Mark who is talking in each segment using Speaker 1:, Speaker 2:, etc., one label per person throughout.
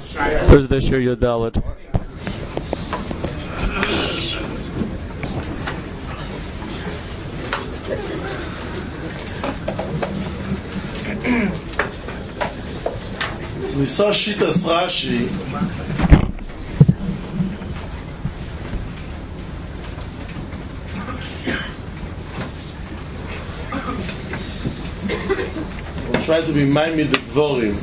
Speaker 1: Thursday Shir Yodalit.
Speaker 2: So we saw Shitas Rashi. We'll try to be Maimid the Dvorim.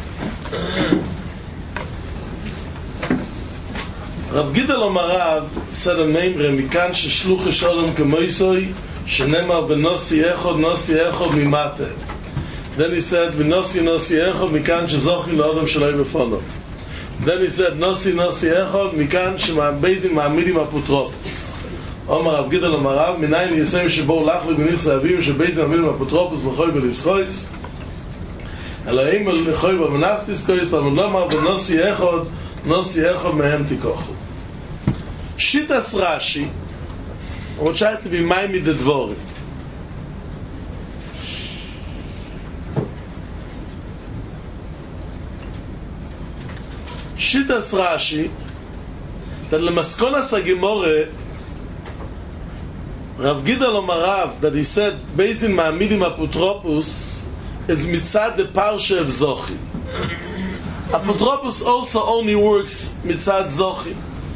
Speaker 2: Rav Gidel Amarav said a memre mikan sheshluch shalom kemoisoi shenemar benosi echod mimate. Then he said benosi echod mikan shezochin laadam shaloi befonov. Then he said nosi echod mikan shema'bezin ma'amidim apotropos. Omar Rav Gidel Amarav minayin yisem shebo lach legunis avim shebezin ma'amidim apotropos l'choy v'lischois Elohim l'choy v'menastis kois l'mar benosi echod mehem tikochu. Shitas Rashi, we'll try to be Maimid the Dvorim. Shitas Rashi, that Lemaskonas HaGemore, Rav Gidel Amarav, that he said, based in Ma'amidim Apotropos, it's mitzad the Parsha of Zochi. Apotropos also only works mitzad Zochi.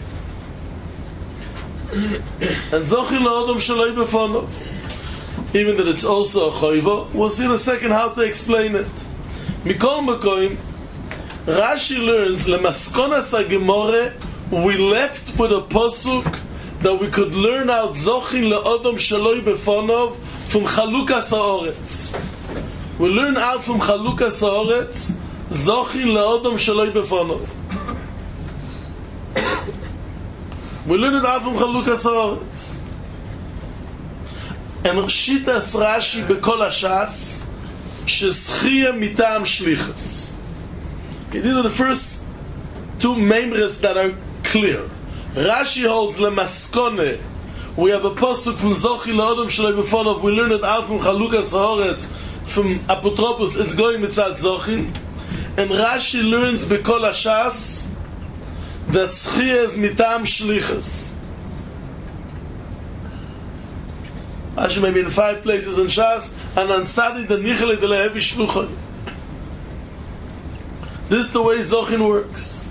Speaker 2: And Zochi la'odom shaloi befonov. Even that it's also a choiva, we'll see in a second how to explain it. Mikol Makoim, Rashi learns, Lemaskonas HaGemore, we left with a posuk that we could learn out Zochi la'odom shaloi befonov from Chalukas HaOretz. We learn out from Chalukas HaOretz, Zochi la'odom shaloi befonov. We learn it out from Chalukas HaOretz. And Shitas Rashi Bekol HaShas Shezchia Mitam Shlichus. Okay, these are the first two memres that are clear. Rashi holds Lemaskone. We have a pasuk from Zochi la'odom shaloi befonov. We learn it out from Chalukas HaOretz, from Apotropos. It's going mitzad Zochi. And Rashi learns Bekol HaShas that Tzchia is mitam shlichus. Rashi maybe in 5 places in Shas, and ansadi the nichele de lehevi shluchai. This is the way Zochin works.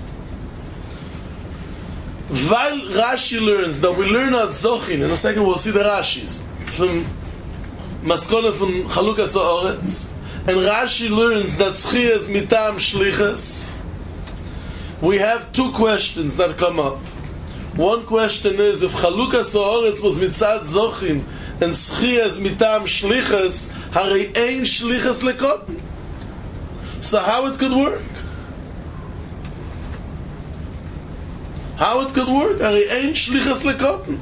Speaker 2: While Rashi learns that we learn out Zochin, in a second we'll see the Rashis from Maskona from Chalukas HaOretz, and Rashi learns that Tzchia is mitam shlichus. We have 2 questions that come up. One question is, if Chalukas HaOretz was mitzad Zochin and Tzchia is mitam shlichus, harei ein shlichus lekotten. So how it could work? How it could work? Harei ein shlichus lekotten.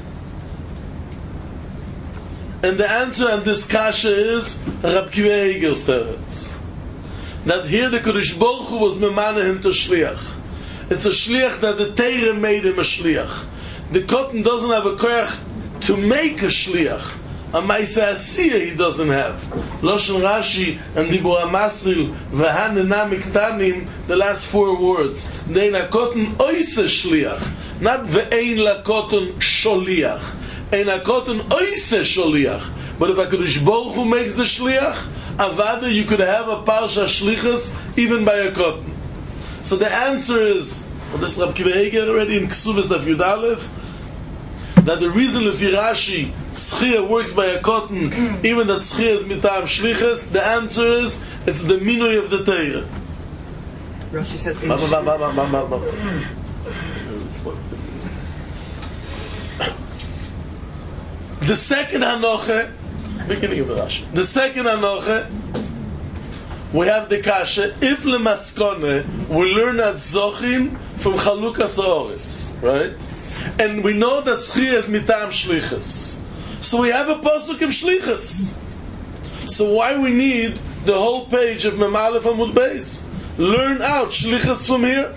Speaker 2: And the answer on this kasha is Rab Kiva Eiger's teretz. That here the Kodesh Baruch Hu was memaneh him to shliach. It's a shliach that the Torah made him a shliach. The cotton doesn't have a koyach to make a shliach. A ma'aseh asiyah he doesn't have. Loshen Rashi and Dibur HaMasril v'hanena miktanim, the last 4 words. Dein ha-cotton oise shliach, not ve'ein la-cotton sholiach. Ein ha-cotton oise sholiach. But if HaKadosh Baruch Hu makes the shliach, avada you could have a parsha shlichus even by a cotton. So the answer is, well, this is Rab Kiva Eiger already in Ksuvas Daf Yud Aleph, that the reason if Rashi Tzchia works by a cotton, even that Tzchia is mitam shlichus, the answer is, it's the minui of the Torah.
Speaker 3: Rashi said
Speaker 2: the second hanoche, beginning of the Rashi, the second hanoche, we have the kasha, if lemaskone, we learn at Zochin from Chalukas HaOretz, right? And we know that Tzchia is mitam shlichus. So we have a pasuk of shlichus. So why we need the whole page of Mem Aleph Amud Beis? Learn out shlichus from here.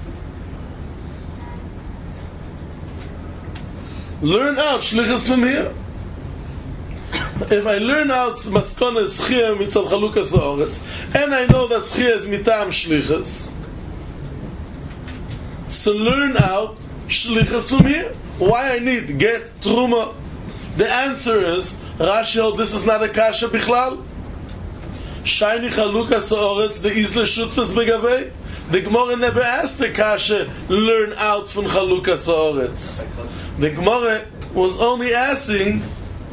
Speaker 2: Learn out shlichus from here. If I learn out Maskona Tzchia mitzad Chalukas HaOretz, and I know that Tzchia is mitam shlichus, So learn out shlichus from here. Why I need get truma? The answer is Rashi. This is not a kasha bichlal. Shiny chalukas haaretz the isle shutfus begavei. The Gemara never asked the kasha learn out from chalukas haaretz. The Gemara was only asking.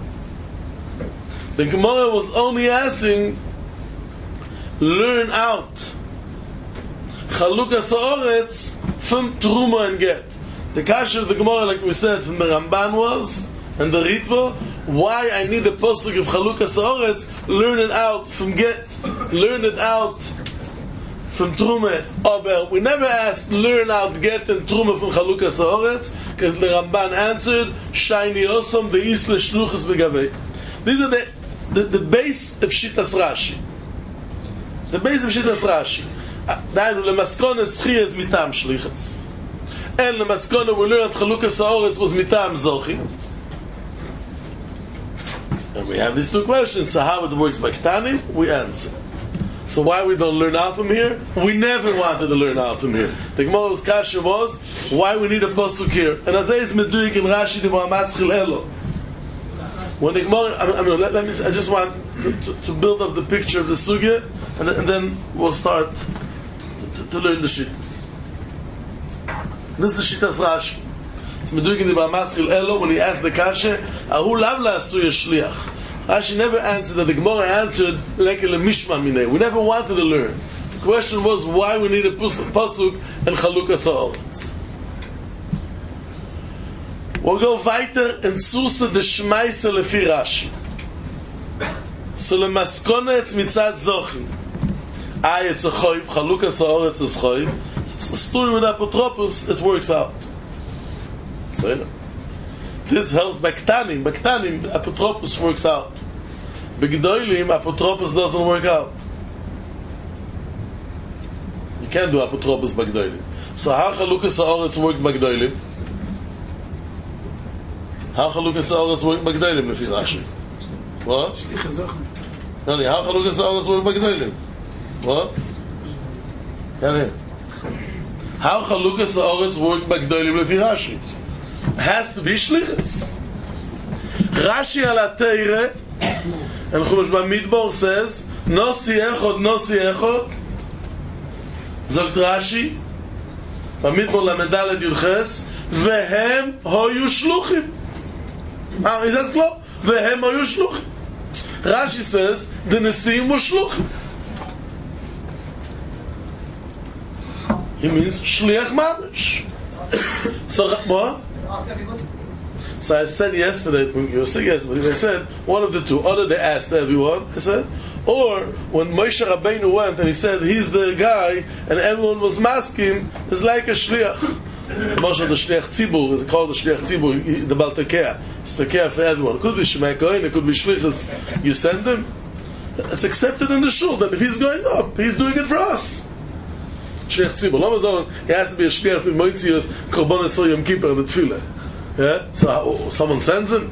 Speaker 2: The Gemara was only asking learn out chalukas haaretz from truma and get. The kasha of the Gemara, like we said, from the Ramban was, and the Ritva, why I need a posuk of Chalukas Haaretz, learn it out from get, learn it out from Truma. Aber we never asked learn out get and Truma from Chalukas Haaretz, because the Ramban answered, Shiny Osam, the Isle Shluchas Begavei. These are the base of Shitas Rashi. The base of Shitas Rashi. Dainu, lemaskones chiyas mitam shlichas. And the maskona we learned Chalukas Haaretz was mitam zochi. And we have these two questions. So how it works by Ktanim? We answer. So why we don't learn out from here? We never wanted to learn out from here. The Gemara's kasha was why we need a pasuk here. And as is meduik in Rashi the Maschil Elo. When the Gemara, I just want to build up the picture of the sugya, and then we'll start to learn the shittas. This is Shittas Rashi. It's Meduik in the Maschil Elo when he asked the kasha, Ahu lav la'asuy shliach. Rashi never answered that. The Gemara answered lekel mishma minei. We never wanted to learn. The question was why we need a pasuk and Chalukas Haaretz. We'll go weiter in Susa de Shmaisa lefi Rashi. So lemaskona it's mitzad zochin. It's a choiv. Chalukas Haaretz is choiv. So story with apotropos, it works out. So this helps by Ktanim. By Ktanim, apotropos works out. By Gdoilim, apotropos doesn't work out. You can't do apotropos by Gdoilim. So how Chalukas Haaretz works by Gdoilim? How Chalukas Haaretz works by Gdoilim? Lefi Rashi. What? No, how Chalukas Haaretz works by Gdoilim? What? How Chalukas Haaretz works by Gdoilim lefi Rashi? Has to be shlichus. Rashi ala teire and Chumash Bamidbar says nosi echod zogt Rashi Bamidbar lamedaled yudches vehem hoyu shluchim. He says klo vehem hoyu shluchim. Rashi says the nesim were shluchim. He means shliach mamish. So what? So I said yesterday, I said one of the two. Either they asked everyone, I said, or when Moshe Rabbeinu went and he said he's the guy, and everyone was masking, it's like a shliach. Moshe the shliach tzibur is called the shliach tzibur, the baltekea. It's tekea for everyone. It could be shemei kohen, it could be shlichus. You send him. It's accepted in the shul that if he's going up, he's doing it for us. Shliach tzibur. Lama he has to be a shliach with moitzias korban esor yom kippur and the tefillah. Yeah, so someone sends him.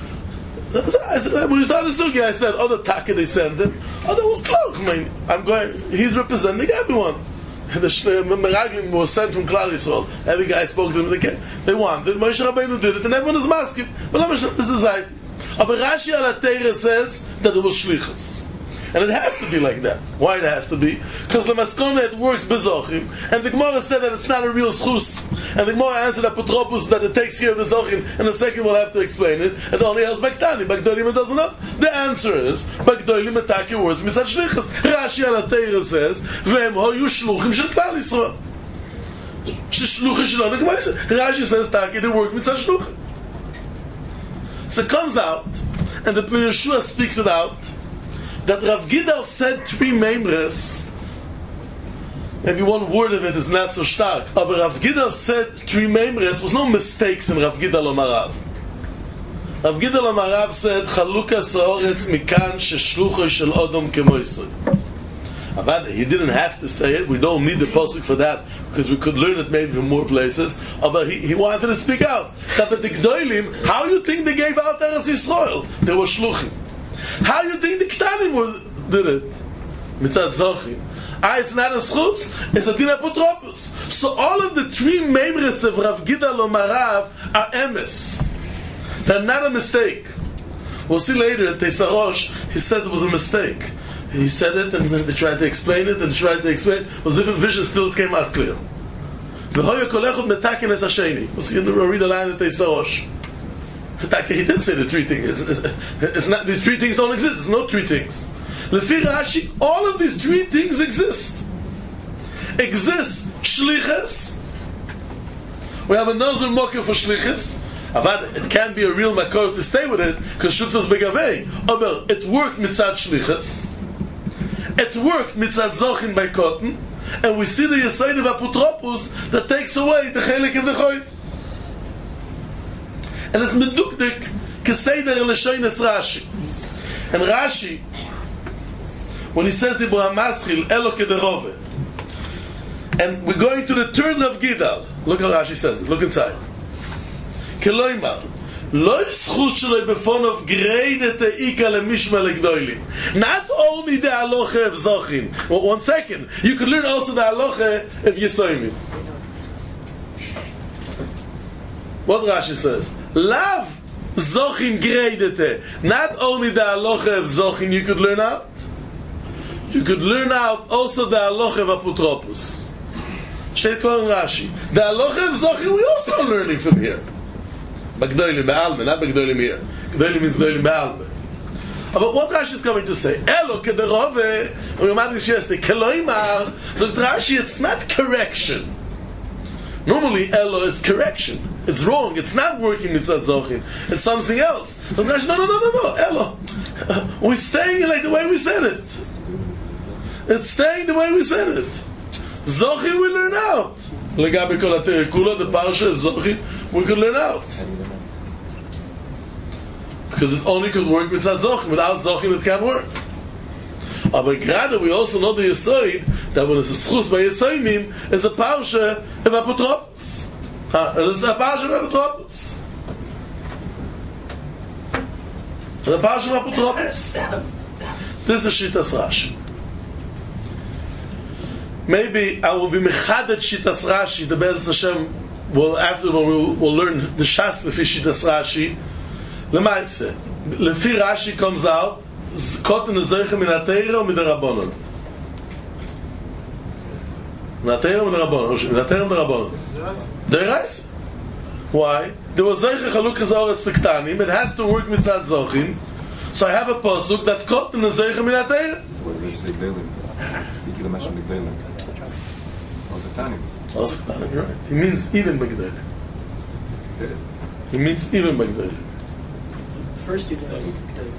Speaker 2: When you started the sugya, I said, "Oh, the taka they send him. Oh, that was close. I mean, I'm going. He's representing everyone." The Meraglim was sent from Klal Yisrael. Every guy spoke to him. They wanted. Moshe Rabbeinu did it, and everyone is masking. But this is right. But Rashi al Teira says that it was shlichus. And it has to be like that. Why it has to be? Because the maskona it works bezochim, and the Gemara said that it's not a real schus. And the Gemara answered apotropos that it takes care of the zochim, and the second we'll have to explain it. It only has Baktani. Bagdolim it doesn't know. The answer is Bagdolim ataki words misad shlichus. Rashi al Teira says v'hem hoyu shluchim shel Klal Yisrael. Shluchim shel the Gemara says Rashi says taki they work misad shluchim. So it comes out, and the Pnei Yeshua speaks it out, that Rav Gidal said three memres. Maybe one word of it is not so stark. But Rav Gidal said three memres. Was no mistakes in Rav Gidal Omarav. Rav Gidal Omarav said Chalukas Haaretz mikan sheshlucho shel Odom kemoisoi. But he didn't have to say it. We don't need the pasuk for that because we could learn it maybe from more places. But he wanted to speak out that the Gdoilim. How you think they gave out Eretz Yisrael? They were shluchim. How you think the Ktanim did it? Mitzad Zochim. It's not a schus, it's a din apotropos. So all of the three memres of Rav Gidal Omarav are emes. They're not a mistake. We'll see later at Tesarosh, he said it was a mistake. He said it, and then they tried to explain it, and tried to explain it. It was different visions, still it came out clear. V'hoya kolechot metaken es hasheni. We'll see, we'll read the line at Tesarosh. He didn't say the three things. It's not, these three things don't exist. There's no three things. Lefi Rashi, all of these three things exist. Exist shlichus. We have a nozer mocker for shlichus. Avad, it can't be a real makor to stay with it because shutfas begavei. Aber it worked mitzad shlichus. It worked mitzad zochin by cotton, and we see the yesod of apotropos that takes away the chelik of the choiv. And it's medukdik keseder l'shoynes Rashi. And Rashi, when he says the Maschil elo kederove, and we're going to the third of Gidal. Look how Rashi says it. Look inside. Keloimar lo schus shloi befonov gredete ika lemishma legdoilim. Not only the halacha of Zochin. Well, 1 second. You could learn also the halacha of Yesoimim. What Rashi says? Lav Zochin gredete. Not only the halacha of Zochin you could learn out. You could learn out also the halacha of apotropos. Steht klar in Rashi. The halacha of Zochin we also are learning from here. Bagdoilim be'alme, not Bagdoilim here. Gdoilim means Gdoilim be'alme. But what Rashi is coming to say? Elo kederove, we remind us yesterday, Keloimar, so Rashi, it's not correction. Normally, Elo is correction. It's wrong. It's not working mitzad zochin. It's something else. So Rashi, no, Elo. We're staying like the way we said it. It's staying the way we said it. Zochin we learn out. Legabe kol haterikula, the parsha of Zochin, we could learn out. Because it only could work mitzad zochin. Without zochin it can't work. But gerade we also know the Yesod that when it's a schus by Yesoimim is a parsha of apotropos. It's a parsha of apotropos. It's a parsha of apotropos. This is Shitas Rashi. Maybe I will be mechadet Shitas Rashi. The Be'ez Hashem will after we'll learn the Shas lefi Shitas Rashi. Lemaitse lefi Rashi comes out. Cotton is zeichen min atera or min derabonon? Min atera or min derabonon? Min atera or min derabonon? Deraisa. Why? There was zeichen chalukas oretz v'ktanim. It has to work mitzad zochin. So I have a pasuk that cotton is zeichen min atera.
Speaker 4: So what did you say gdoilim? Speaking of mashal gdoilim.
Speaker 2: Also ktanim, you're right. He means even by gdoilim. He means even by gdoilim.
Speaker 3: First you do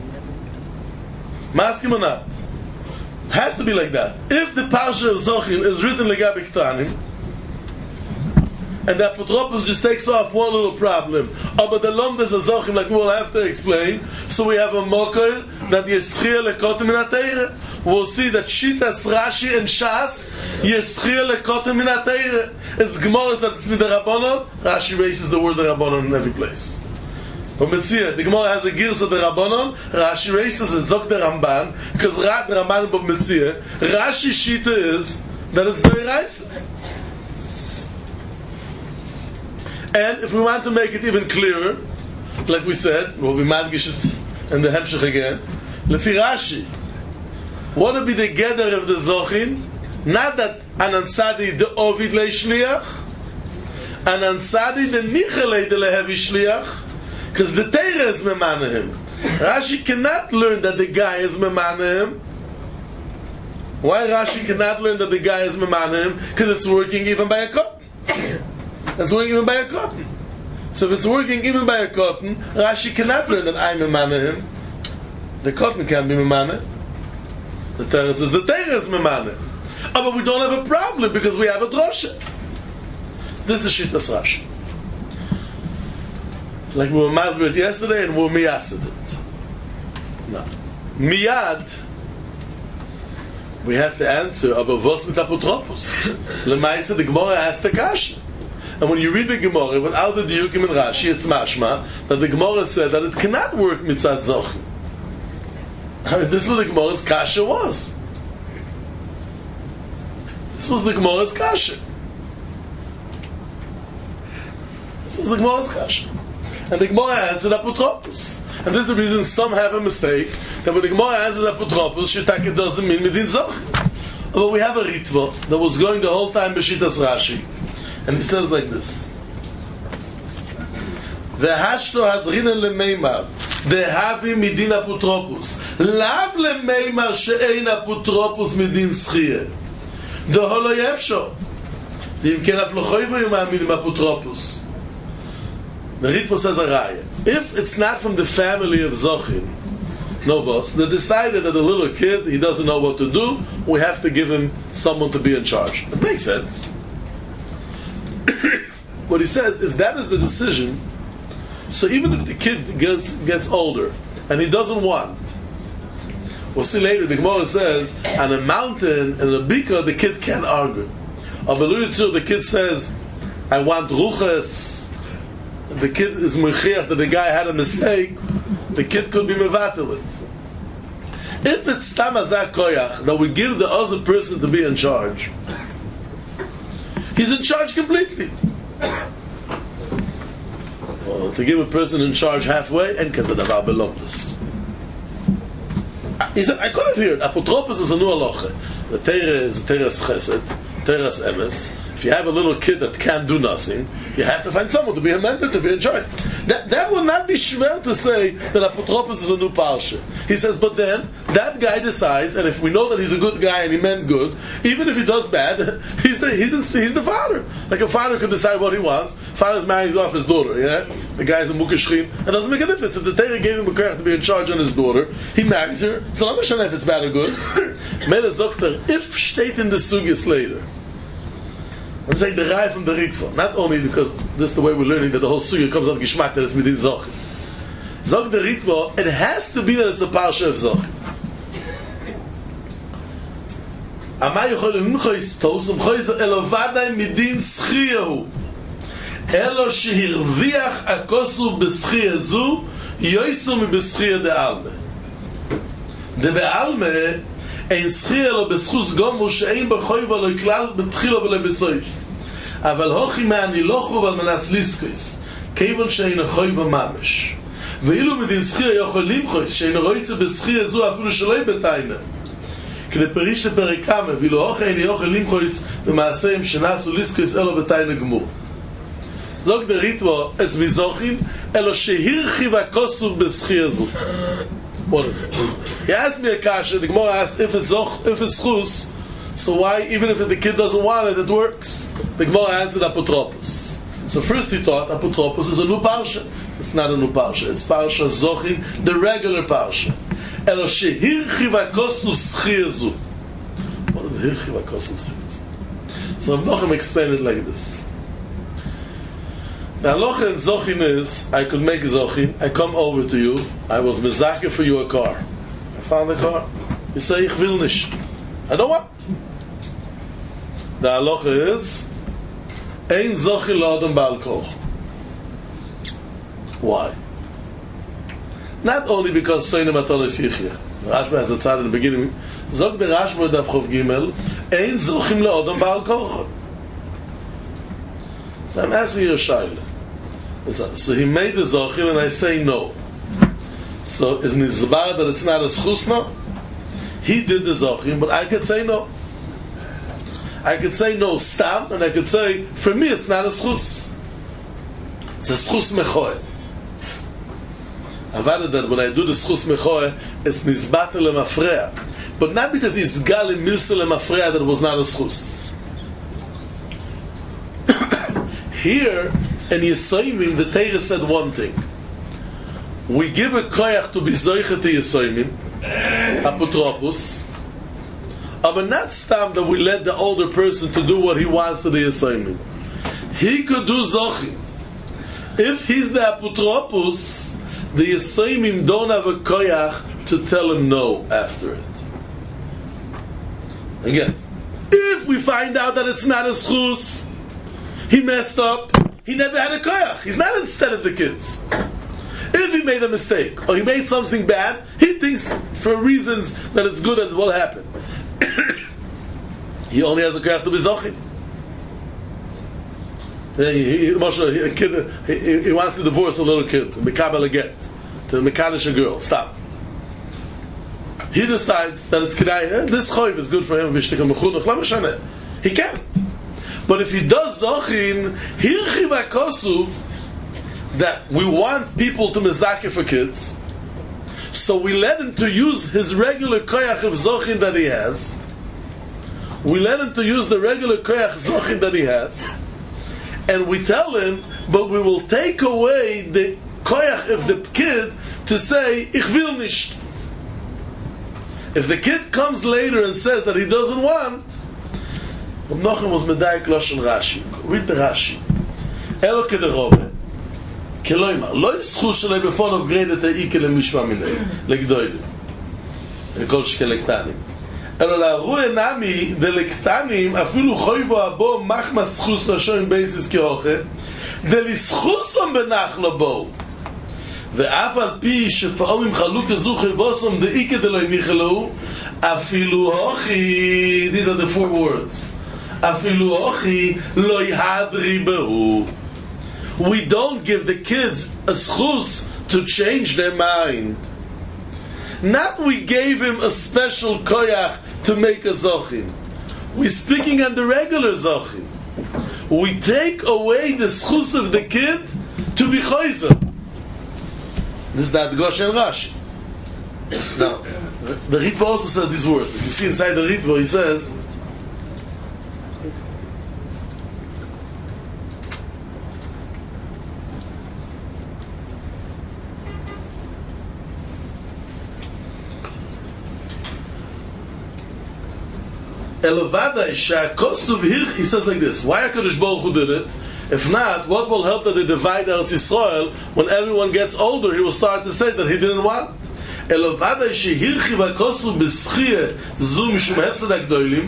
Speaker 2: Maskim or not? Has to be like that. If the parsha of Zochin is written legabe ktanim, and the apotropos just takes off one little problem, but the lomdas of Zochin, like we'll have to explain, so we have a mocker that yeschia lekotim min atayre. We'll see that Shitas Rashi and Shas yeschia lekotim min atayre. It's Gemara that it's midarabonon. Rashi raises the word derabonon in every place. But Metzia, the Gemara has a girsa the Rabbanon, Rashi raises it, Zok the Ramban, because the Ramban but Metzia, Rashi Shita is that it's very nice. And if we want to make it even clearer, like we said, we'll be madgish it in the Hemshech again, Lefi Rashi, what would be the gather of the Zochin? Not that Anansadi the Ovid le Shliach, Anansadi the Nichelei the Lehevi Shliach, because the Torah is memanahim. Rashi cannot learn that the guy is memanahim. Why Rashi cannot learn that the guy is memanahim? Because it's working even by a cotton. It's working even by a cotton. So if it's working even by a cotton, Rashi cannot learn that I'm memanahim. The cotton can't be memanah. The Torah says the Torah is memanah. Oh, but we don't have a problem because we have a drosha. This is Shitas Rashi. Like we were masberet yesterday and we were miyasid it. No. Miyad, we have to answer about vos mit apotropos. Lemaisa, the Gemara has the kasha. And when you read the Gemara, without the diukim and Rashi, it's mashma, that the Gemara said that it cannot work mitzad zochin. This is what the Gemara's kasha was. This was the Gemara's kasha. This was the Gemara's kasha. And the Gemara answered apotropos. And this is the reason some have a mistake, that when the Gemara answers apotropos, Shitake doesn't mean Midin Zochim. Although we have a Ritva that was going the whole time Beshitas Rashi. And he says like this. V'hashto hadrinen lemeimar dehavi midin apotropos lav lemeimar she'ein apotropos midin schiyeh doholo yefsho dim ken af lochoyvo yoma'aminim apotropos. The Ritva says a raya. If it's not from the family of Zochim, no boss, they decided that the little kid, he doesn't know what to do, we have to give him someone to be in charge. It makes sense. But he says, if that is the decision, so even if the kid gets older and he doesn't want, we'll see later, the Gemara says, on a mountain, in a bika, the kid can't argue. The kid says, I want ruches. The kid is mechiach that the guy had a mistake. The kid could be mevatel it. If it's tamazak koyach that we give the other person to be in charge, he's in charge completely. Well, to give a person in charge halfway, and kazadavar belongs. He said, I could have heard. Apotropos is a new halacha. The Torah is Torah's chesed, Torah's emes. If you have a little kid that can't do nothing, you have to find someone to be a mentor, to be in charge. That will not be shver to say that apotropos is a new parsha. He says, but then that guy decides, and if we know that he's a good guy and he meant good, even if he does bad, he's the father. Like a father could decide what he wants. Father's marries off his daughter. Yeah, the guy's a mukashrin. It doesn't make a difference if the Torah gave him a koyach to be in charge on his daughter. He marries her. So I'm not sure if it's bad or good. Mele zokter if steht in the sugis later. I'm saying the Rai from the Ritva, not only because this is the way we're learning that the whole sugya comes out of Gishmak, that it's Midin Zochim. Zog the Ritva, it has to be that it's a Parsha of Zochim. Amay yochol imchois tosum chois elovadai Midin Schiyahu Elo shehirviach akosu beschiyah zu yoisu mi beschiyah de alme. De be'alme אין זכייה לו בסחוס גומו שאין בחויבה לו כלל בתחילה ולא בסויף אבל הוכי מהנילוכו ועל מנס ליסקויס כיוון שאין החויבה ממש ואילו מדין זכייה יכול למחויס שאין רויצה בסחיה זו אפילו שלא יבטיינה כדי פריש לפרק כמה ואילו הוכי אין יכול למחויס במעשיהם שנעשו ליסקויס אלו בטיינה גמור זוג דריתו את מזוכים אלו שהרחיב הכוסוף בסחיה זו. What is it? He asked me a kasha. The Gemara asked if it's chus, so why, even if the kid doesn't want it, it works? The Gemara answered apotropos. So first he thought apotropos is a new parsha. It's not a new parsha. It's parsha zochim, the regular parsha. Elo shehirchiv hakosu schiezu. What is hirchiv hakosu schiezu? So Rav Nochem explained it like this. The halacha in Zochim is, I could make Zochim, I come over to you, I was mezakeh for you a car. I found a car. You say, ich will nicht. I don't want. The halacha is, ein Zochim l'adam ba'al koch. Why? Not only because Soinem Atonis Yichya. Rashba has a tzad in the beginning. Zog the Rashba Daf Chov Gimel, ein Zochim l'adam ba'al koch. So I'm asking you a shayla. So he made the Zochim and I say no. So is Nizbar that it's not a schus no? He did the Zochim, but I could say no. I could say no stam, and I could say, for me it's not a schus. It's a schus mechoe. I've added that when I do the schus mechoe, it's Nizbat lemafreya. But not because he's gal in milsa lemafreya that it was not a schus. Here, in Yisayimim, the Torah said one thing. We give a koyach to be zoichet to Yisayimim, apotropos, but not stam that we let the older person to do what he wants to the Yisayimim. He could do zochim. If he's the apotropos, the Yisayimim don't have a koyach to tell him no after it. Again, if we find out that it's not a schus, he messed up, he never had a koyach. He's not instead of the kids. If he made a mistake or he made something bad, he thinks for reasons that it's good that it will happen. he only has a koyach to be zochin. He wants to divorce a little kid, mekabel a get, to mekanish a girl. Stop. He decides that it's kedai. This choiv is good for him. He can't. But if he does zochin, hirchi v'kosuv, that we want people to mezakeh for kids, so we let him to use his regular koyach of zochin that he has. We let him to use the regular koyach zochin that he has, and we tell him, but we will take away the koyach of the kid to say, ich will nicht. If the kid comes later and says that he doesn't want, Nochem was medayik loshen Rashi. Read the Rashi. Elo kederove. Keloima. Lo yischus shalei befon of gredet ha'ike lemishma minei. Legdoili. Lekol shke lektanim. Elo la'aru enami de lektanim afilu choivo abo machma schus rashoim beisis kehoche de lischusom benachlo bo. ואף על פי שפעמים חלוק הזו חלבוסום דאיקה דלוי מיכלו אפילו הוכי, these are the 4 words, אפילו הוכי לא יהדרי בהו. We don't give the kids a schus to change their mind. Not we gave him a special koyach to make a zochin. We're speaking on the regular zochin. We take away the schus of the kid to be choizer. This is the Adgosh and Rashi. Now, the Ritva also said these words. If you see inside the Ritva, he says, Elovada Isha Kosuv Hir, he says like this. Why HaKadosh Baruch Hu did it? If not, what will help that they divide Eretz Yisrael? When everyone gets older, he will start to say that he didn't want. Elovada Isha Hirchi Vakosuv Beschiyah Zu Mishum Hefsad HaGdoilim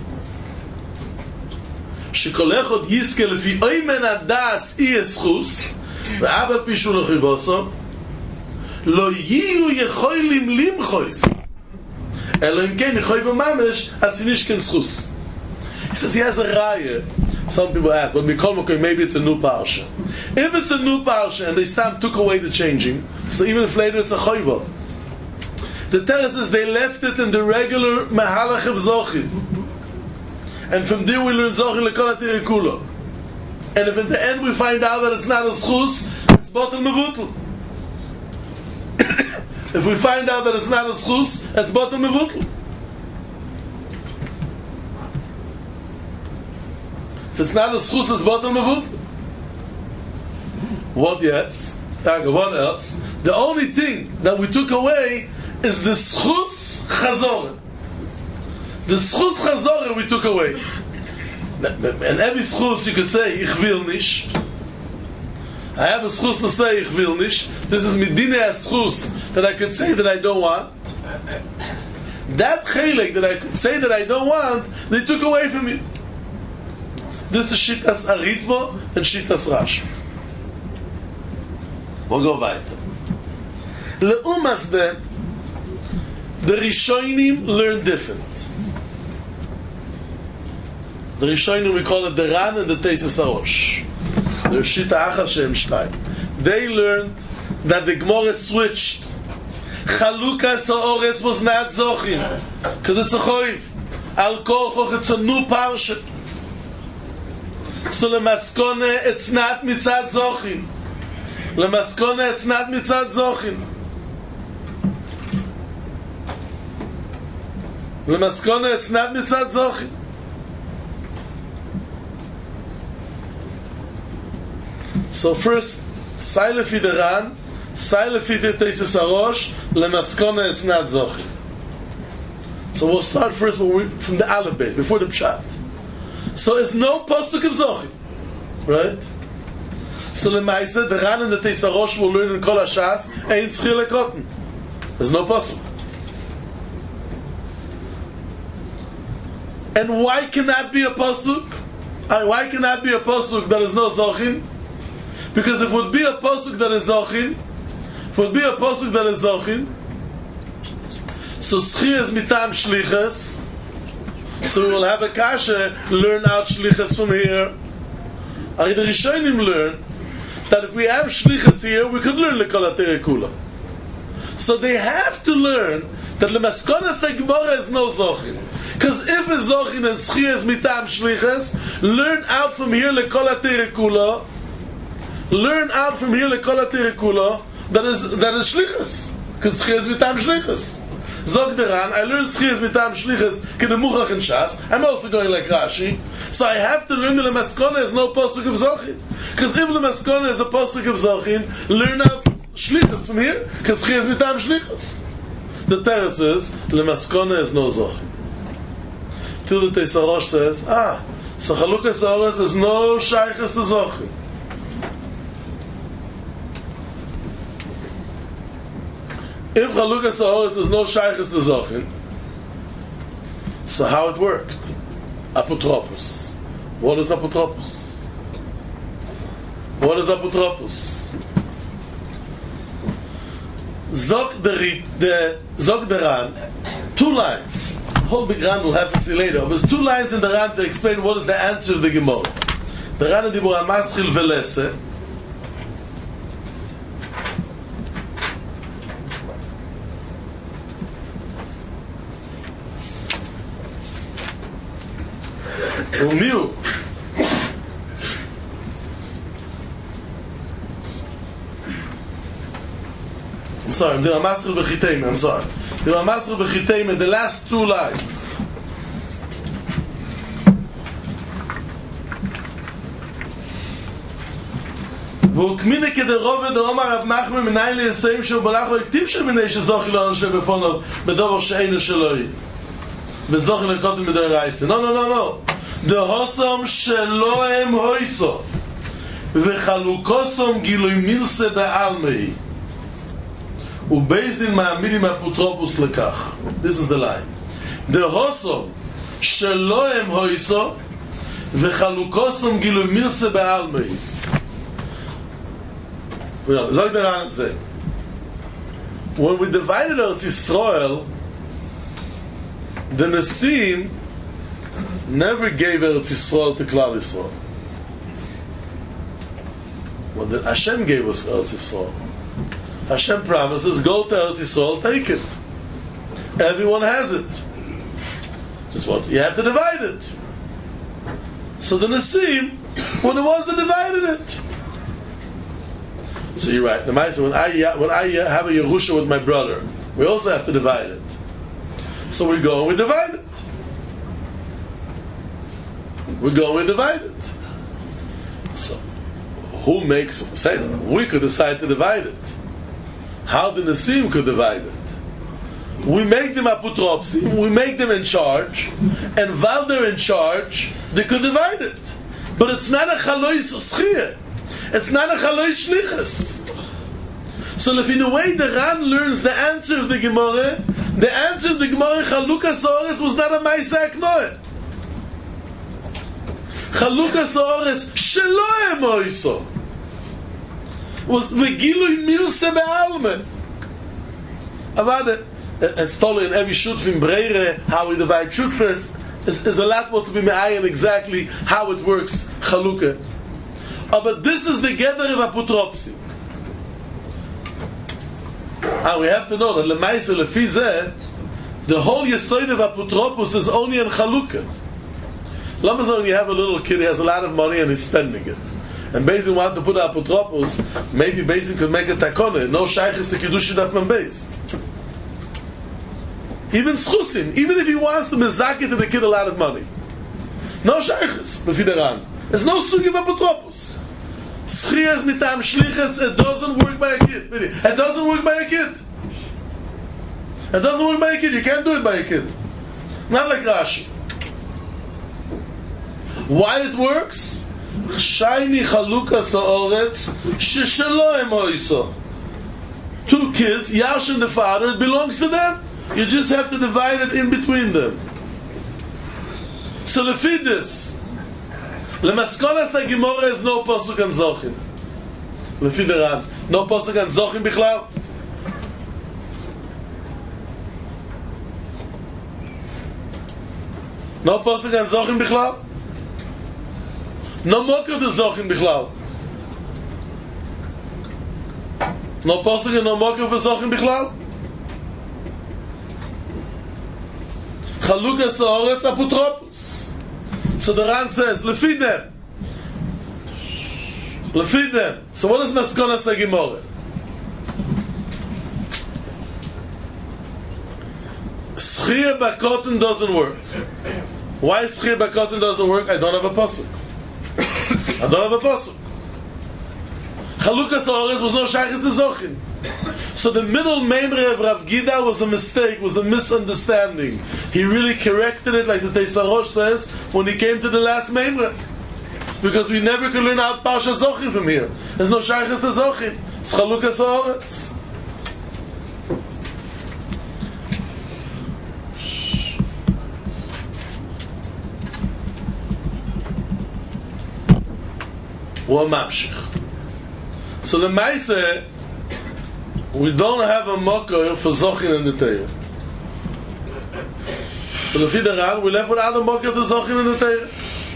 Speaker 2: Shekol Echad Yizke Lefi Oymen Adas Ieschus Ve'av Al Pishu Lechivoso Lo Yiyu Yechoilim Limchois Elohim Ken Yechoiv Mamesh Asinishken Schus. He says he has a raya. Some people ask, but maybe it's a new parsha. If it's a new parsha and they took away the changing, so even if later it's a choiva, the Torah says they left it in the regular mahalach of zochin, and from there we learn zochin lekol atiri kula. And if in the end we find out that it's not a schus, it's botel mevutel. If we find out that it's not a schus, it's botel mevutel. If it's not a schus, it's botel mevutel. What yes? What else? The only thing that we took away is the schus chazorah. The schus chazorah we took away. And every schus you could say, ich will nicht. I have a schus to say, ich will nicht. This is midine a schus that I could say that I don't want. That chelik that I could say that I don't want, they took away from me. This is Shittas Aritvo and Shittas Rashi. We'll go weiter. Leumas then, the Rishonim learn different. The Rishonim, we call it the Ran and the Teises Arosh. The Shita Achas Shem Shtayim. They learned that the Gemara switched. Chalukas Ha'oretz was not Zochin, because it's a Choiv. Al Korchoch, it's a new parsha. So lemaskone, it's not mitzad zochin. Lemaskone, it's not mitzad zochin. Lemaskone, it's not mitzad zochin. So first, Sailefi the Ran, Sailefi the Teises Arosh, lemaskone, it's not zochin. So we'll start first from the Aleph base, before the Pshat. So it's no postuk of zochin, right? So lemaisa, the Ran and the Teises Arosh will learn in Kol HaShas, ein tzchile kotten. There's no postuk. And why cannot be a posuk? Why cannot be a posuk that is no zochin? Because if it would be a posuk that is zochin, so schia is mitam shlichas, So we'll have a kasha, learn out shlichus from here. The Rishonim learn that if we have shlichus here, we could learn lekol ateret kula. So they have to learn that lemaskonas hagmara is no zochin. Because if a zochin and schiyas mitam shlichus, learn out from here lekol ateret kula. Learn out from here lekol ateret kula that is shlichus. Because schiyas mitam shlichus. Zog deran, I learned schiyas mitam shlichus kedemuchach in Shas. I'm also going like Rashi. So I have to learn that the maskona is no posuk of zochin. Because if the maskona is a posuk of zochin, learn out shlichus from here. Because schiyas mitam shlichus. The teretz is the maskona is no zochin. Till the Tesarosh says, so chalukas haaretz is no shaychus to zochin. If chalukas haaretz is no shaychus to zochin, so how it worked? Apotropos. What is apotropos? What is apotropos? Zok the Ran, 2 lines. The whole big Ran we'll have to see later. But there's 2 lines in the Ran to explain what is the answer of the Gemara. The Ran in Dibur HaMaschil Velese. Umiu. I'm sorry, I'm doing HaMaschil B'chiteim, I'm sorry. The HaMaschil B'chiteim, the last 2 lines. והוקמינה כדרובד דרומא רב נחמן מניין ליסיים שהוא בלח לו הכתיב שמיני שזוכי לו אנשי בפונו בדובר שאינו שלוי וזוכי לקודם בדוי רייסי לא דהוסום שלו הם הויסו וחלוקוסום גילוי מילסה בעלמי ובייסדין מעמידים אפוטרופוס לכך. This is the line. דהוסום שלו הם הויסו וחלוקוסום גילוי מילסה בעלמי. When we divided Eretz Yisrael, the Nesim never gave Eretz Yisrael to Klal Yisrael. Well, then Hashem gave us Eretz Yisrael. Hashem promises, go to Eretz Yisrael, take it. Everyone has it. Just what you have to divide it. So the Nesim were the ones that divided it. So you're right. The Maisa, when I have a Yerusha with my brother, we also have to divide it. So we go and we divide it. We go and we divide it. So who makes say we could decide to divide it? How the Nesim could divide it? We make them apotropsim, we make them in charge, and while they're in charge, they could divide it. But it's not a chalois schiyah. It's not a chalois shlichus. So if in the way the Ran learns the answer of the Gemara, the answer of the Gemara chalukas haaretz was not a ma'aseh haknoah. Chalukas haaretz shelo hem hoiso was v'gilui milse be'alme. Avade, it's told in every shutfim breire how we divide shutfes is a lot more to be me'ayin exactly how it works chalukah. But this is the gather of apotropsim. We have to know that lemaisa lefizeh, the whole yesod of apotropos is only in chalukah. Lamazon, when you have a little kid, he has a lot of money and he's spending it. And basically want to put apotropos, maybe basically could make a takone. No shaykhis to kiddush that man base. Even schusim, even if he wants to mezakit to the kid a lot of money. No shaykhis, lefideran. There's no sugi of apotropos. Schiyas mitam shlichus, it doesn't work by a kid. It doesn't work by a kid. It doesn't work by a kid. You can't do it by a kid. Not like Rashi. Why it works? Shayni chalukas haaretz sheshelo hem hoiso. 2 kids, Yash and the father, it belongs to them. You just have to divide it in between them. So lefidus. Lemaskonas HaGemora is no posuk on Zochin. Lefi the Ran, no posuk on Zochin bichlal. No pasuk and Zochin Bichlal. No mocker the Zochin Bichlal. No pasuk and no mocker for Zochin Bichlal. Chalukas Haaretz Apotropos. So the Ran says, Lefi them. Lefi them. So what does Maskonas HaGemorah? Schia Bakotten doesn't work. Why Schia Bakotten doesn't work? I don't have a pasuk. I don't have a pasuk. Chalukas Haaretz was no Shaykhis to Zochin. So the middle Memre of Rav Gida was a mistake, was a misunderstanding. He really corrected it, like the Teisarosh says, when he came to the last Memre. Because we never could learn out Parsha Zochin from here. There's no Shaykhis to Zochin. It's Chalukas Haaretz. So the Maise, we don't have a mocker for Zochin in the Torah. So the Fideral, we left without a mocker to Zochin in the Torah.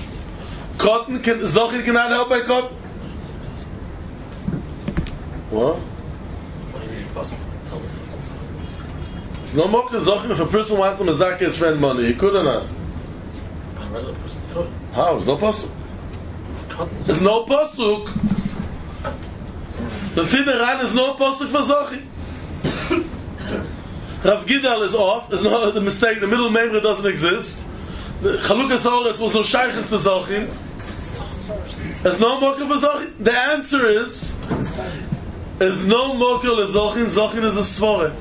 Speaker 2: Zochin cannot help by cotton. What? There's no mocker Zochin if a person wants to mazaka his friend money. He could or not? How? There's no pasuk. There's no pasuk. The Fideran is no pasuk for Zochin. Rav Gidal is off. There's no the mistake. The middle member doesn't exist. The Chalukas Haaretz was no Shaykhis to Zochin. There's no mokel for Zochin. The answer is no mokel for Zochin. Zochin is a svore.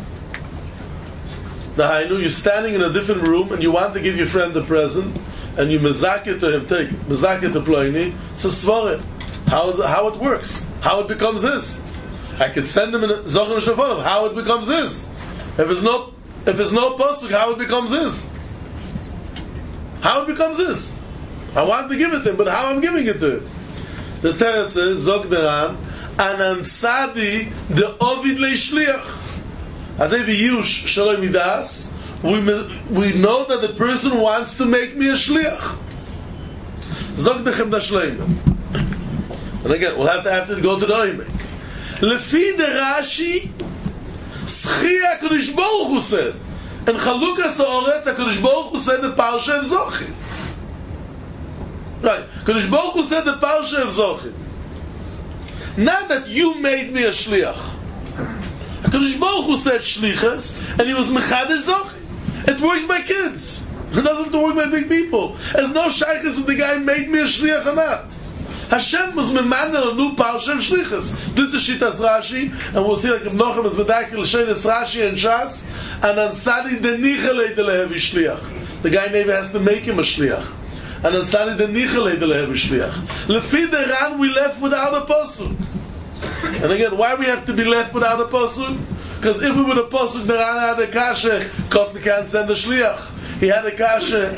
Speaker 2: Now, you're standing in a different room and you want to give your friend a present, and you mezakeh to him, take mezakeh to Ploini. It's a svore. How it works? How it becomes his? I could send him in a Zochin Shnafonov. How it becomes his? If it's no pasuk, how it becomes his? How it becomes his? I want to give it to him, but how I'm giving it to him? The Teretz is Zog Deran Anan Sadi the Ovid Leishliach. As if he used Shalom Midas, we know that the person wants to make me a shliach. Zog Dechem da Shleim. And again, we'll have to go to the Oimek. Lefi the Rashi, Schia HaKadosh Baruch Hu said, and Chalukas Haaretz HaKadosh Baruch Hu said the Parsha of Zochin. Right, HaKadosh Baruch Hu said the Parsha of Zochin. Not that you made me a shliach. HaKadosh Baruch Hu said shlichas, and he was Mechadesh Zochin. It works by kids. It doesn't have to work by big people. There's no shaykhis if the guy made me a shliach or not. Hashem was memana a new parsha of shlichus. This is Shitas Rashi, and we'll see like if Nochem is Bedakil Shenis Rashi and Shas, and Ansari Denichalei Delehevi Shliach. The guy never has to make him a shliach. And Ansari Denichalei Delehevi Shliach. Lefi Deran, we left without a pasuk. And again, why we have to be left without a pasuk? Because if we would have pasuk, Deran had a kasha, Kotn can't send a shliach. He had a kasha.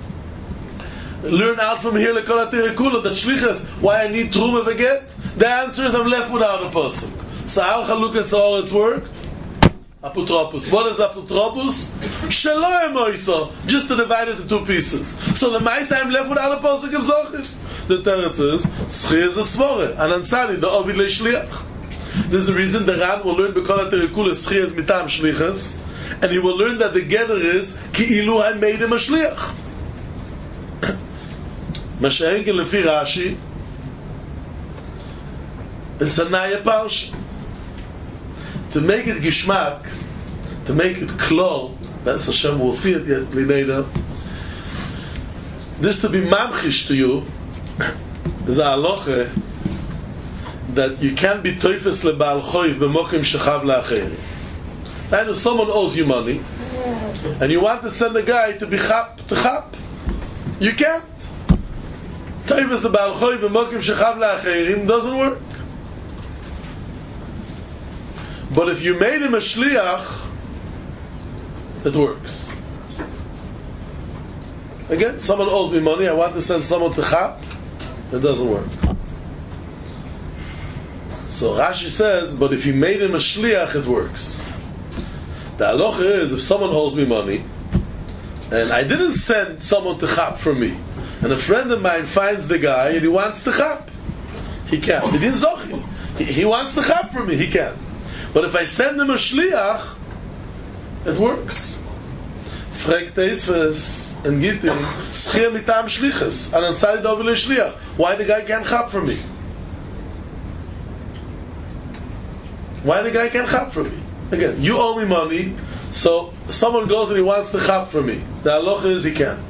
Speaker 2: Learn out from here lekol hatirikula that shlichas why I need truma veget. The answer is I'm left without a pasuk. So how Chalukas Haaretz worked? Apotropos. What is apotropos? Shelo emoiso, just to divide it into two pieces. So the Maisa I'm left without a pasuk of Zochin. The Teretz is Schia is a svore, and Ansari the Ovid leishliach. This is the reason the Ran will learn lekol hatirikula Schia is mitam shlichas, and he will learn that the gather is ki ilu I made him a shliach. Mashenkin lefi Rashi, it's a naya parsha. To make it gishmak, to make it klor, that's Hashem, we'll see it yet later. This to be mamchish to you is a halacha that you can't be toifes lebal choiv b'mokim shechav la'acheri. That is, someone owes you money, and you want to send a guy to be chap to chap. You can't. Toifes lebal choiv b'mokim shechav la'acheri doesn't work. But if you made him a shliach, it works. Again, someone owes me money, I want to send someone to chap, it doesn't work. So Rashi says, but if you made him a shliach, it works. The halacha is, if someone owes me money, and I didn't send someone to chap for me, and a friend of mine finds the guy and he wants to chap, he can't. He didn't zochi. He wants to chap for me, he can't. But if I send him a shliach, it works. Fragt Eisves and Gittin, schia mitam shlichus, and ansari dovile shliach. Why the guy can't chap for me? Why the guy can't chap for me? Again, you owe me money, so someone goes and he wants to chap for me. The halacha is he can't.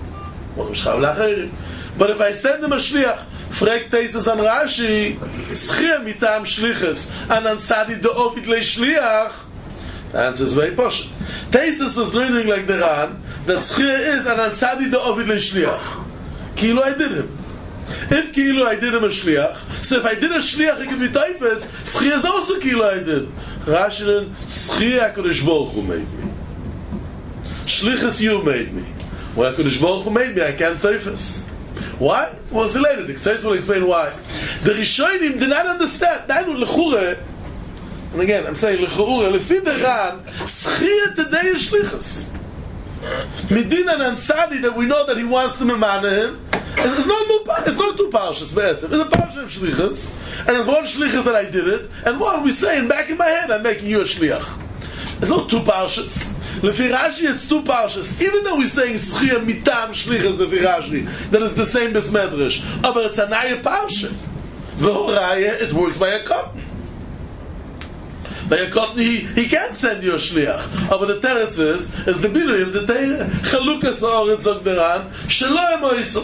Speaker 2: But if I send him a shliach, fragt Eisves and Rashi, schia mitam shlichus, and ansari dovile shliach, the answer is very posh. Taisus is learning like the Ran that Schia is an ansadi de Ovid le Shliach. Kilo I did him. If Kilo I did him a Shliach, so if I did a Shliach, he could be Taifas, Schia is also Kilo I did. Rashi learned, Schia HaKadosh Baruch Hu made me. Shlichus you made me. When HaKadosh Baruch Hu made me, I can't Taifas. Why? Well, it's later. The Ktseis will explain why. The Rishonim did not understand. And again, I'm saying, lefi the Ran, schia today is shlichus. Midin and Ansadi, that we know that he wants to memana him, it's not two parshas, it's a parsha of shlichus, and it's one shlichus that I did it, and one we say, back in my head, I'm making you a shliach. It's not two parshas. Lefi Rashi, it's two parshas. Even though we're saying schia mitam shlichus lefi Rashi, that is the same as Medrash, but it's a naya parsha. V'horaya, it works by a cotton. By a cotton, he can't send you a shliach. But the teretz is the binui of the Teire. Chalukas ha'oretz zog the Ran, shelo emo iso.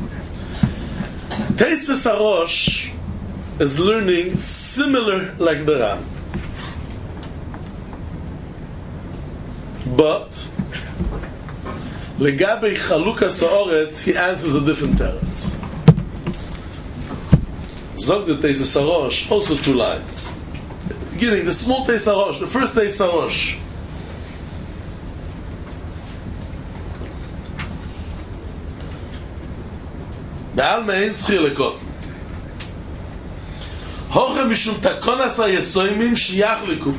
Speaker 2: Teisves HaRosh is learning similar like the Ran. But legabe chalukas ha'oretz, he answers a different teretz. Zog the Teisves HaRosh, also 2 lines. Beginning, the small Teis HaRosh, the first Teis HaRosh. Be'alma ein tzchir lekotn. Hoche mishum takonas ha-yesoimim sheyachliku.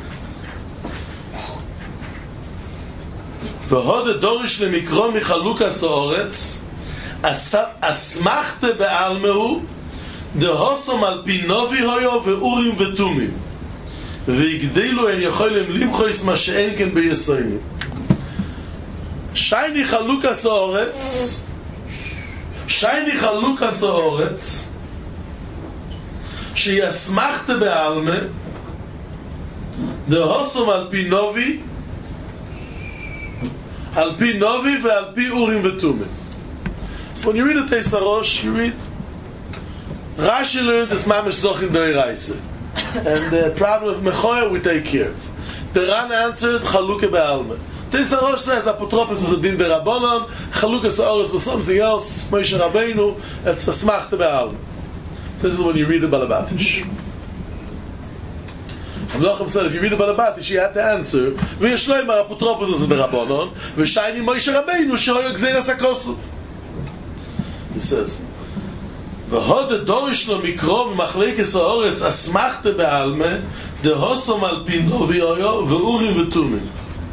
Speaker 2: V'hode dorish lemikro michalukas ha'oretz, asmachte be'almehu, dehosom al pi novi hoyo ve'urim ve'tumim. ויגדלו הם יכולים למחוס מה שאין כן ביסוימים. שייני חלוקס האורץ שיסמכת בעלמה דהוסום על פי נובי ועל פי אורים ותומים. So when you read the Teis HaRosh, you read Rashi learned this mamish zochin d'oraisa. And the problem of Mechoya we take care. The Ran answered Chaluka be'alma. Teis HaRosh says Apotropos is a din derabonon, Chalukas ha'oretz was something else, Moshe Rabbeinu, it's a smachta be'alma. This is when you read the Balabatish. Abdullah said if you read the Balabatish, you had to answer V'yeshloimar Apotropos is a derabonon, V'shayni Moshe Rabbeinu shehoyo gzeras hakosuf. He says והוד דורש לו מקרוב מחלקת האורץ אסמכת בעלמה דהוסום על פי נובי אויו ואורים ותומים.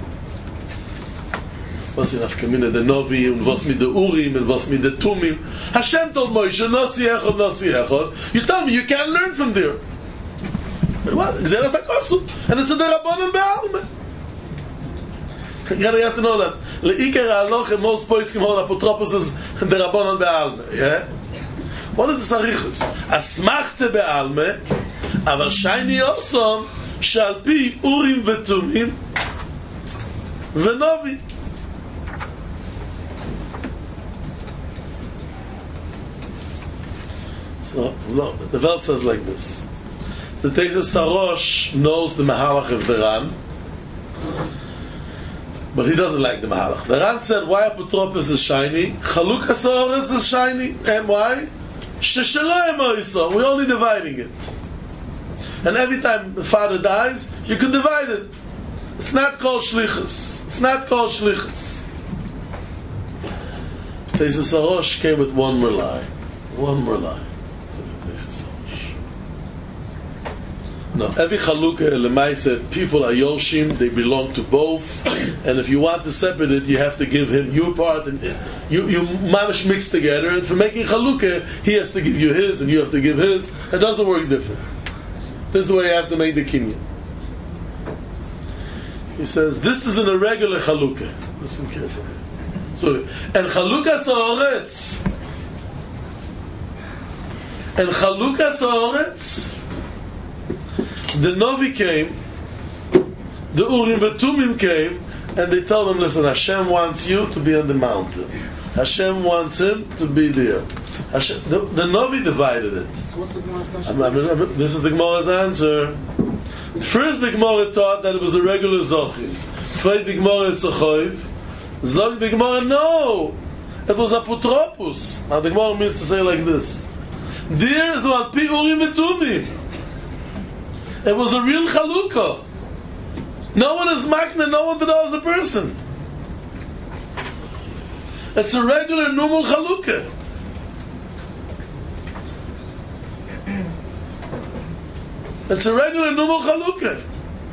Speaker 2: Was in Afkamina the Novi and was mit the Urim and was mit the Tumim. Hashem told Moshe, Nosi Echod. You tell me you can't learn from there. What? Gzeras HaKosuf. And it's a Derabonon Be'alma. You have to know that. Le'ikar ha'aloch and most poiskim hold Apotropos is Derabonon Be'alma. Yeah? What is the Sarichus? Asmachte be'alme, aval shayni osom, shal pi urim vetumim, venovi. So, no, the Welt says like this. The Teisves HaRosh knows the Mahalach of the Ran, but he doesn't like the Mahalach. The Ran said, why Apotropos is shiny? Chalukas ha'oretz is shiny. And why? We're only dividing it. And every time the father dies, you can divide it. It's not called shlichus. Teisves HaRosh came with one more line. No, every chalukah, Lemai said, people are Yoshim, they belong to both, and if you want to separate it, you have to give him your part, and you mamish mix together, and for making chalukah, he has to give you his, and you have to give his. It doesn't work different. This is the way you have to make the kinyan. He says, this is an irregular chalukah. Listen carefully. So, and chalukah sa'oretz, the Novi came, the Urim Betumim came, and they told him, listen, Hashem wants you to be on the mountain. Hashem wants him to be there. The Novi divided it.
Speaker 3: So what's the Gemara's question?
Speaker 2: This is the Gemara's answer. First the Gemara taught that it was a regular Zochim. First the Gemara Tzochoiv. Zog the Gemara, no! It was Apotropos. Now the Gemara means to say like this. There is one Pi Urim Betumim. It was a real chalukah. No one is makna, no one knows a person. It's a regular, normal chalukah. It's a regular, normal chalukah.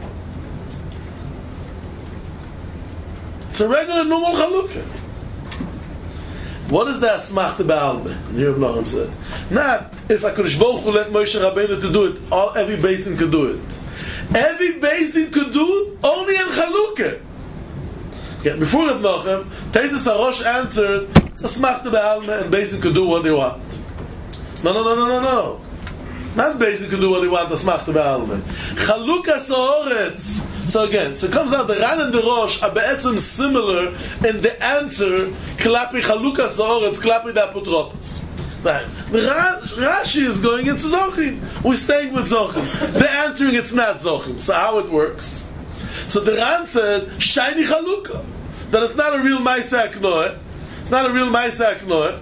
Speaker 2: It's a regular, normal chalukah. What is the asmach the Baalme? Here Ibn Nachum said. Not if HaKadosh Baruch Hu let Moshe Rabbeinu to do it, every Beis Din could do it. Every Beis Din could do it only in Chalukah. Yeah, before Ibn Nachum, Teisus HaRosh answered, it's asmach the Baalme, and Beis Din could do what they want. No. Not Beis Din could do what they want, asmach the Baalme. Chalukah Sa'oretz. So again, so it comes out the Ran and the Rosh are be'etzem similar in the answer klapi Chalukah Sa'oretz, klapi the Apotropos. Right. The Rashi is going, it's Zochim. We're staying with Zochim. They're answering it's not Zochim. So how it works? So the Ran said, shiny Chalukah. That it's not a real Maisa Aknoeh. It's not a real Maisa Aknoeh.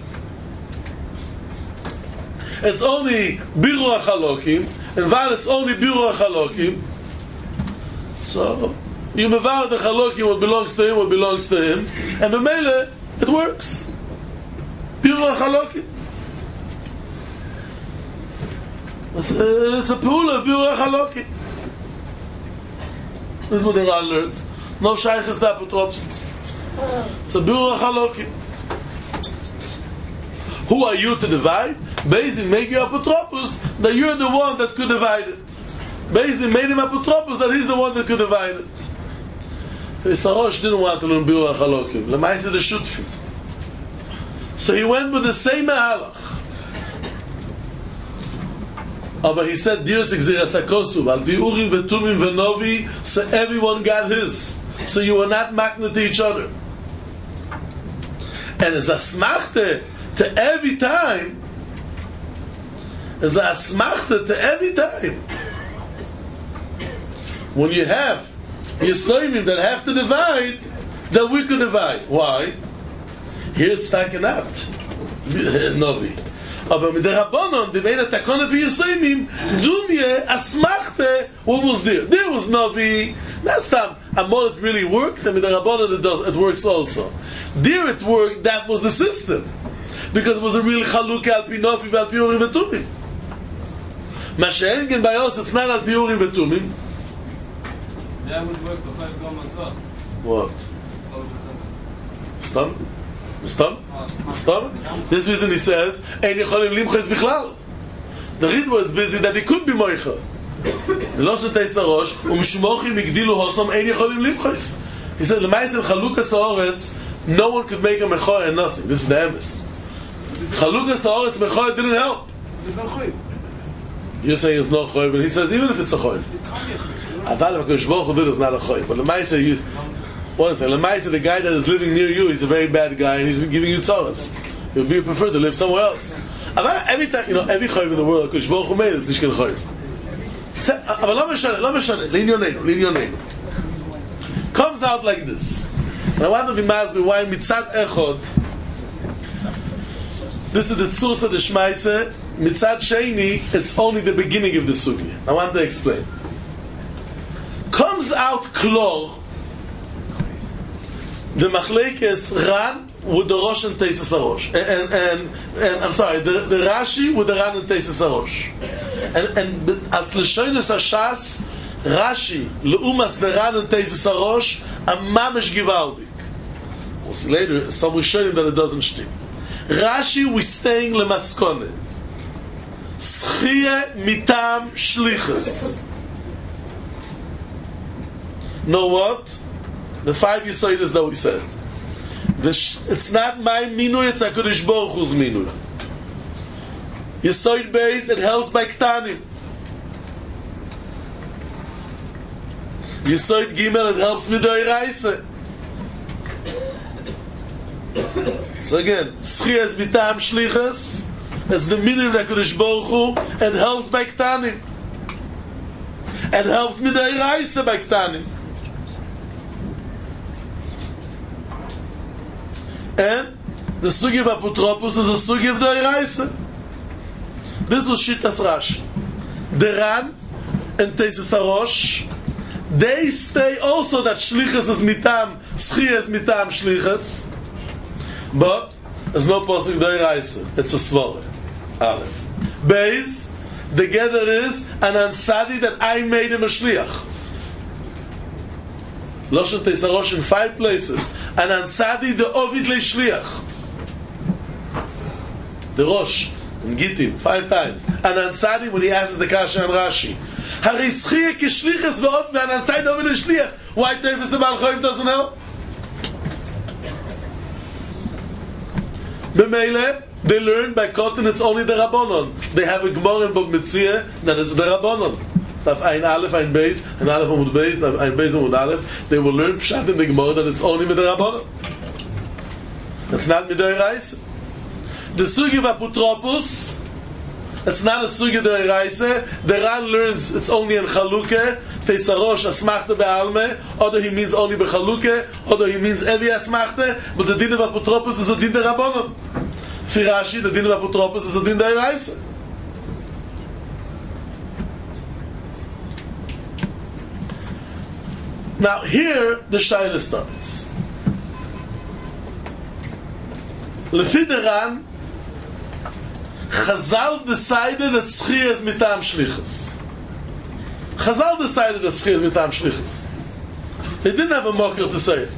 Speaker 2: It's only Biru HaChalokim. And while it's only Biru HaChalokim, so you mevar the Chalokim what belongs to him, and the Mele, it works. Biru HaChalokim. It's a pool of Biru HaChalokim. This is what the Ran learns. No shaykhis da apotropsis. It's a Biru HaChalokim. Who are you to divide? Based in making apotropos, that you're the one that could divide it. Based in made him apotropos, that he's the one that could divide it. So Sarosh didn't want to learn Biru HaChalokim. L'maisa the Shutfi. So he went with the same Mahalach. But he said, Diretz Gzeras HaKosuv, Al Urim Vetumim Venovi, so everyone got his. So you were not makna to each other. And as a smachte to every time, when you have Yisraelim that have to divide, that we could divide. Why? Here it's taken out. Novi. Aber mit der Rabbanon, the main takona for Yisraelim, Dumye, Asmachte, what was there? There was Novi. Last time, Amor it really worked, and with the Rabbanon it works also. There it worked, that was the system. Because it was a real Chalukah al pi Novi al pi Urim Vetumim. Mashen gen bayos, it's not al pi Urim Vetumim.
Speaker 5: That would work for 5 Gom as well.
Speaker 2: What? Stam? This reason he says, Ein Yecholim Limches Bichlal. The Rid was busy that he could be Moicha. The Loshen Teis HaRosh, Umishmochim Igdilu Hosom, Ein Yecholim Limches. He said, L'maisen Chalukah Sa'oretz, no one could make a Mechoy and nothing. This is the Emes. Chalukah Sa'oretz Mechoy didn't help. You're saying it's no Choy, but he says, even if it's a Choy. Aval HaKadosh Baruch Hu did is not a Choy. But L'maisen, the guy that is living near you, he's a very bad guy, and he's giving you tzaras. It would be preferred to live somewhere else. Every time, every chayv in the world, HaKadosh Baruch Hu made is nishkel chayv. But lo meshane, linyoneinu. Comes out like this. And I want to be masbir why mitzad echod. This is the tzursa of the shmaise. Mitzad sheini, it's only the beginning of the sugi. I want to explain. Comes out klor. The machlekes Ran with the Rosh and Teisus Arosh, and I'm sorry, the Rashi with the Ran and Teisus Arosh, and as Leshonos Hashas, Rashi leumas the Ran and Teisus Arosh, a mamish givaldik. We'll see later. Some will show him that it doesn't stick. Rashi we staying lemaskone. Schie mitam shlichus. Know what? The 5 Yisaitis that we said. It's not my minui, it's HaKadosh Baruch Hu's minui. Yisoid based, it helps by Ktanim. Yisoid Gimel, it helps Midoi Reise. So again, Schiyas Bitam Shlichas, it's the minui of HaKadosh Baruch Hu, and helps by Ktanim. And helps Midoi Reise by Ktanim. And the sugi of apotropos is a sugi of the Iraisa. This was Shitas Rashi. The Ran and Teisus Arosh, they stay also that Shlichas is mitam, Schia is mitam Shlichas, but there's no posuk of the Iraisa. It's a svore. Aleph. Beis, the gather is an ansadi that I made him a shliach. Loshen Teisus Arosh in 5 places. And Ansadi the Ovid Leishliach. The Rosh in Gittim 5 times. And Ansadi when he asks the Kasha and Rashi. Hari Schia Kishlichas V'Ot and Ansadi the Ovid Leishliach. Why Tevis the Baal Choyim doesn't help? B'meile, they learn by Kotten it's only the Rabbanon. They have a Gemara in Bog Metzia that it's the Rabbanon. Taf Ein Aleph, Ein Beis, and Aleph Amud Beis, Ein Beis Amud Aleph. They will learn Pshat in the Gemara that it's only with the Rabbanon. It's not Midoi Reise. The Sugi of Apotropos, it's not a Sugi of the Reise. The Ran learns it's only in Chaluke, Teisus Arosh, Asmachta Be'alme, or he means only Bechaluke, or he means Evi Asmachta, but the Din of Apotropos is a Din de Rabbanon. Firashi, the Din of Apotropos is a Din de Reise. Now here the Shaila starts. Lefi the Ran, Chazal decided that Schia is mitam shlichus. Chazal decided that Schia is mitam shlichus. They didn't have a mocker to say it.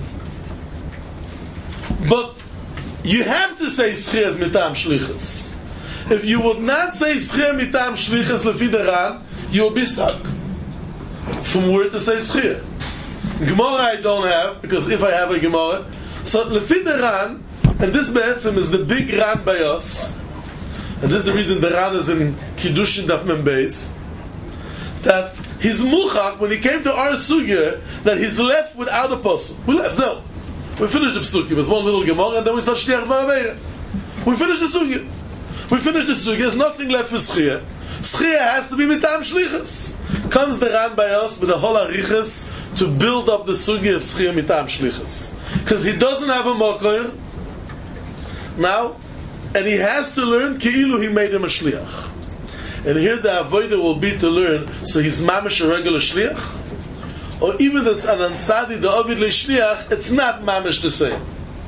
Speaker 2: But you have to say Schia is mitam shlichus. If you would not say Schia mitam shlichus lefi the Ran, you will be stuck. From where to say Schia? Gemara I don't have, because if I have a Gemara, so Lefi the Ran, and this Be'etzim is the big Ran by us, and this is the reason the Ran is in Kiddushin Daf Mem Beis, that his Muchach, when he came to our Sugya, that he's left without a posuk. We left, no. We finished the Psuki, it was one little Gemara, and then we start Shliach Ba'aveira. We finished the Sugya. We finished the Sugya, there's nothing left for Schia. Schia has to be mitam shlichus. Comes the Ran by us with a whole arichas to build up the sugi of Schia mitam shlichus. Because he doesn't have a mokor now, and he has to learn ki'ilu he made him a shliach. And here the avodah will be to learn, so he's mamish a regular shliach, or even that's an ansadi, the ovid le shliach, it's not mamish the same.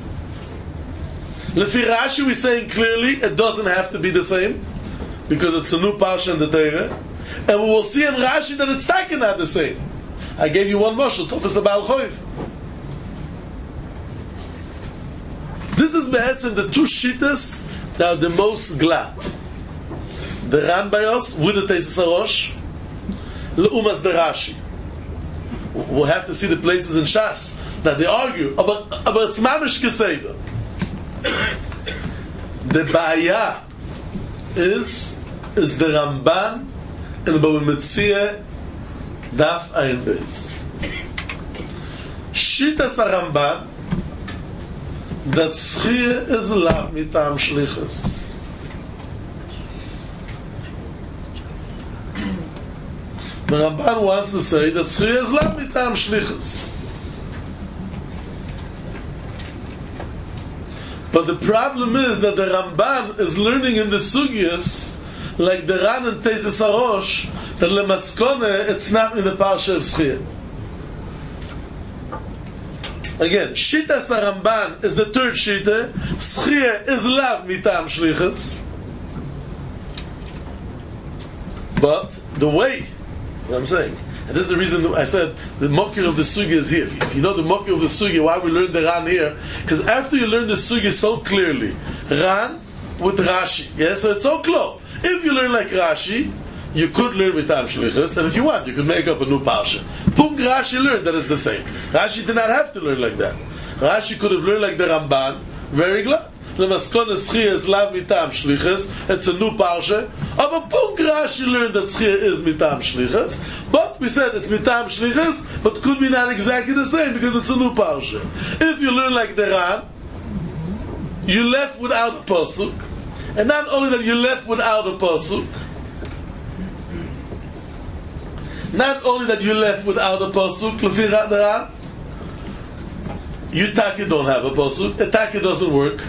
Speaker 2: Lefi Rashi we're saying clearly, it doesn't have to be the same, because it's a new parsha in the Torah, and we will see in Rashi that it's taken not the same. I gave you one mashal, Tofes the Baal Choiv. This is be'etzim the 2 shittas that are the most glad. The Ran by us with the Teisus Arosh, leumas the Rashi. We'll have to see the places in Shas that they argue about it's mamish keseder. The Ba'aya is the Ramban and the Baba Metzia Daf Ayin Beis. Shitas Ramban that Schia is lav mitam shlichus. The Ramban wants to say that Schia is lav mitam shlichus. But the problem is that the Ramban is learning in the Sugyas, like the Ran and Teisus Arosh, that Lemaskone, it's not in the Parsha of Schia. Again, Shitas Ramban is the third Shita. Schia is lav mitam shlichus. But the way, what I'm saying, and this is the reason I said the Mokir of the Sugya is here. If you know the Mokir of the Sugya, why we learn the Ran here, because after you learn the Sugya so clearly, Ran with Rashi, yes, so it's so close. If you learn like Rashi, you could learn with Tam Shlichus, and if you want, you could make up a new Parsha. Punk Rashi learned that it's the same. Rashi did not have to learn like that. Rashi could have learned like the Ramban, very glad. Lemaskon Schia is lav mitam shlichus. It's a new parsha. But Punk Rashi learned that Schia is mitam shlichus. But we said it's mitam shlichus, but could be not exactly the same because it's a new parsha. If you learn like the Ran, you left without a pasuk, and not only that you left without a pasuk. Not only that you left without a pasuk, lefi the Ran, you taki don't have a pasuk. A taki doesn't work.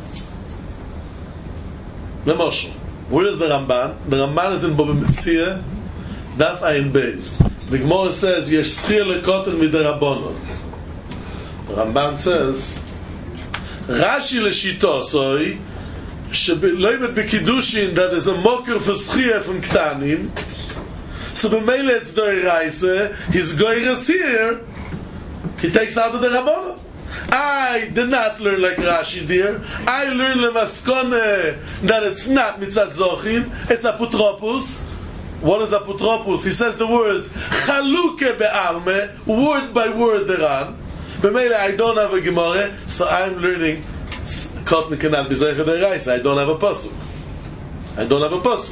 Speaker 2: Lemoshel, where is the Ramban? The Ramban is in Baba Metzia, Daf Ayin Beis. The Gemara says, "Yesh schir lekoten midarabonon." The Ramban says, "Rashi leshitosoi shebeloyve bekidushin that is a mocker for schir from ktanim." So b'meile it's doiraisa. His goyres here. He takes out of the Rabbanon. I did not learn like Rashi dear. I learned lemaskone that it's not mitzat zochim, it's apotropos. What is apotropos? He says the words chaluke be'alme, word by word theran. B'meila I don't have a Gemara, so I'm learning kotne cannot be zeicha deiraisa. I don't have a pasuk. I don't have a pasuk.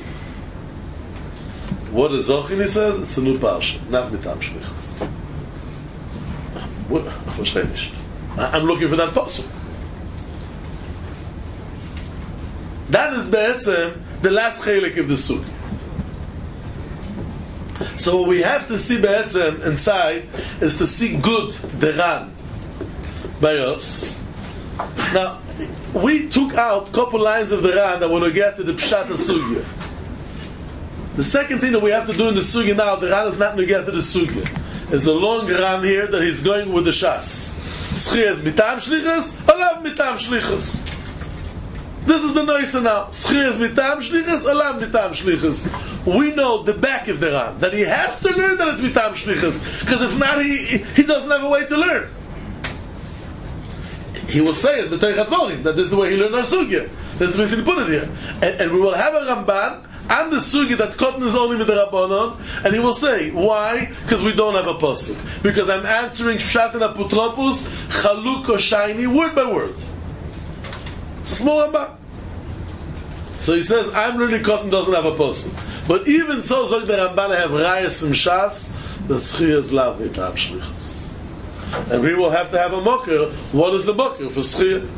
Speaker 2: What is zochim? He says it's a new parsha, not mitam shlichus. I'm looking for that pasuk. That is be'etzem the last chelik of the sugi. So what we have to see be'etzem inside is to see good deran by us. Now we took out a couple lines of the Ran that want to get to the pshat sugya. The second thing that we have to do in the sugya now, the Ran is not going to get to the sugya. There's a long Ran here that he's going with the shas. Schia is mitam shlichus, alav mitam shlichus. This is the noisa now. Schia is mitam shlichus, alav mitam shlichus. We know the back of the Ran, that he has to learn that it's mitam shlichus, because if not, he doesn't have a way to learn. He will say it, that this is the way he learned our sugya. That's the reason he put it here. And we will have a Ramban and the sugi that cotton is only with the Rabbanon, and he will say, why? Because we don't have a pasuk. Because I'm answering Pshat and Apotropos, Chaluk or Shiny, word by word. It's a small Ramban. So he says, I'm learning cotton doesn't have a pasuk. But even so, Zog the Ramban have Rayas from Shas, that Schia is lav mitam shlichus. And we will have to have a mocker. What is the mocker for Schia?